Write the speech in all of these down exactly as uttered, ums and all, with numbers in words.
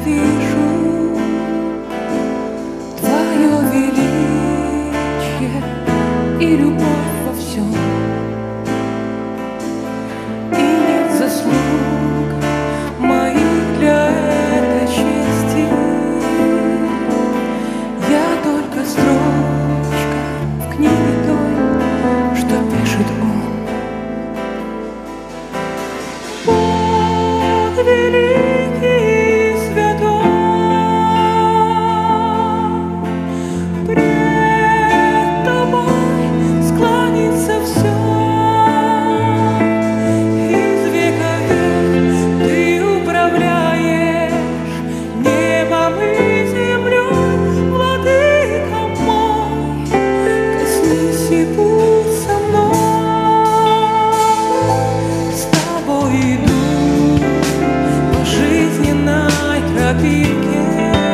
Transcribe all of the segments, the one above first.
вижу Твое величие и любовь во всем. И нет заслуг моих для этой чести. Я только строчка в книге той, что пишет он. Бог великий и святой, пред тобой склонится все. Из века в век ты управляешь небом и землей, владыка мой, коснись и будь со мной. С тобой иду по жизненной тропинке,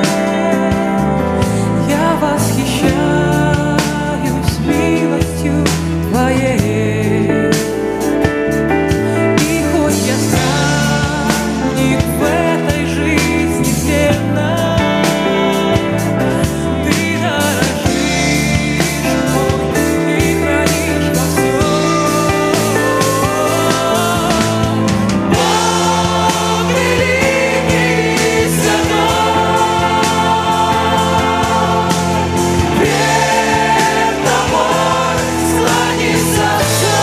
я восхищаюсь милостью Твоей. И хоть я странник в этой жизни земной, Ты дорожишь мной и хранишь во всем. Бог великий и святой, пред тобой склонится все.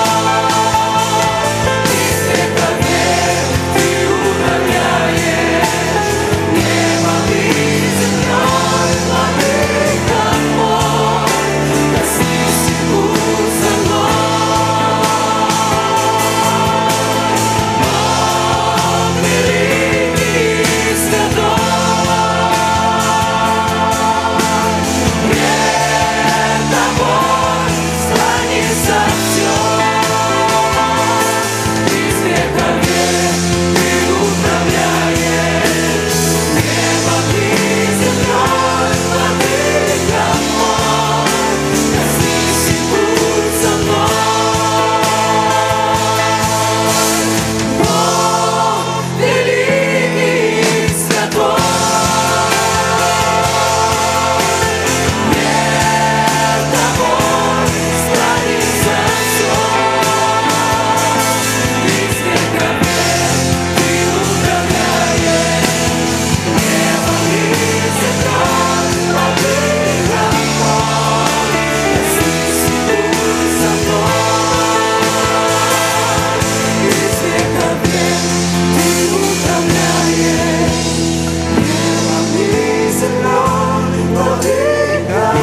Из века в век ты управляешь небом и землей, владыка мой, коснись и будь со мной. Бог великий и святой, пред тобой склонится все. Из века в век ты управляешь небом и землей, владыка мой, коснись и будь со мной. Бог великий и святой, пред тобой склонится все. Из века в век ты управляешь небом и землей, владыка мой, коснись и будь со мной. Из века в век ты управляешь небом и землей, владыка